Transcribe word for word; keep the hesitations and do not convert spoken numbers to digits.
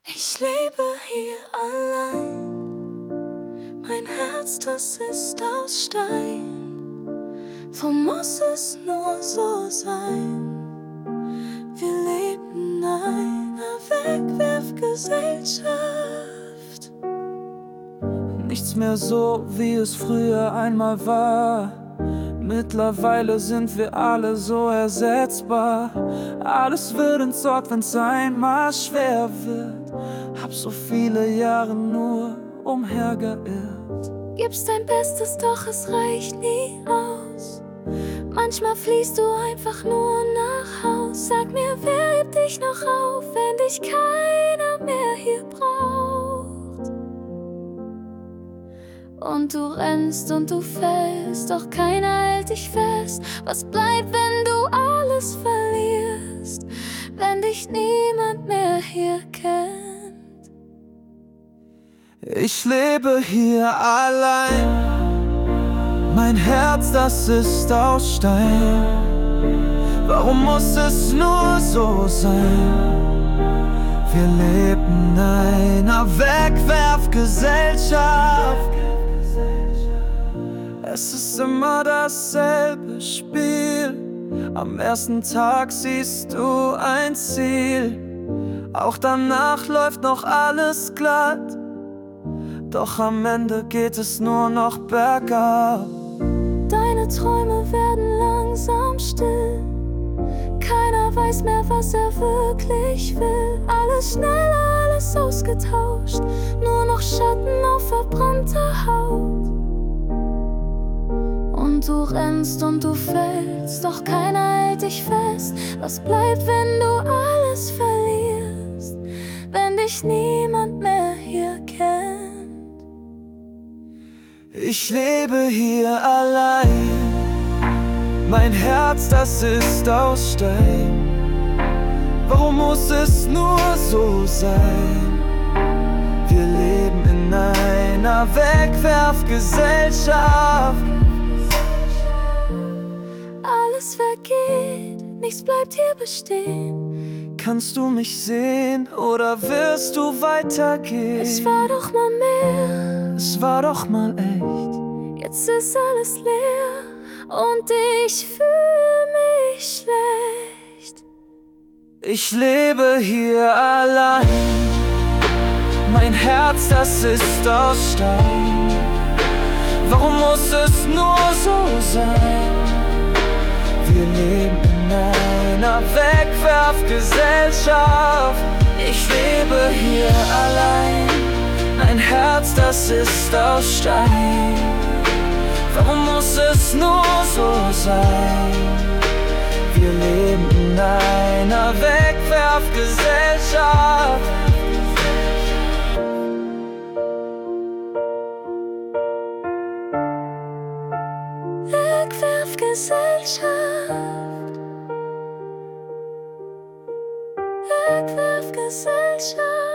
Ich lebe hier allein, mein Herz, das ist aus Stein. So muss es nur so sein. Wir leben in einer Wegwerfgesellschaft. Nichts mehr so, wie es früher einmal war. Mittlerweile sind wir alle so ersetzbar. Alles wird entsorgt, wenn's einmal schwer wird. Hab so viele Jahre nur umhergeirrt. Gibst dein Bestes, doch es reicht nie aus. Manchmal fliehst du einfach nur nach Haus. Sag mir, wer hebt dich noch auf, wenn dich keiner mehr hier braucht? Und du rennst und du fällst, doch keiner hält dich fest. Was bleibt, wenn du alles verlierst, wenn dich niemand mehr hier kennt? Ich lebe hier allein, mein Herz, das ist aus Stein. Warum muss es nur so sein? Wir leben in einer Wegwerfgesellschaft. Es ist immer dasselbe Spiel. Am ersten Tag siehst du ein Ziel, auch danach läuft noch alles glatt. Doch am Ende geht es nur noch bergab. Deine Träume werden langsam still. Keiner weiß mehr, was er wirklich will. Alles schneller, alles ausgetauscht. Nur noch Schatten auf verbrannter Haut. Und du rennst und du fällst, doch keiner hält dich fest. Was bleibt, wenn du alles verlierst, wenn dich niemand mehr hier kennt? Ich lebe hier allein, mein Herz, das ist aus Stein. Warum muss es nur so sein? Wir leben in einer Wegwerfgesellschaft. Alles vergeht, nichts bleibt hier bestehen. Kannst du mich sehen oder wirst du weitergehen? Es war doch mal mehr, es war doch mal echt. Jetzt ist alles leer und ich fühle mich schlecht. Ich lebe hier allein, mein Herz, das ist aus Stein. Warum muss es nur so sein? Wir leben in einer Wegwerfgesellschaft. Ich lebe hier allein, ein Herz, das ist aus Stein. Warum muss es nur so sein? Wir leben in einer Wegwerfgesellschaft. Wegwerfgesellschaft. Wegwerfgesellschaft.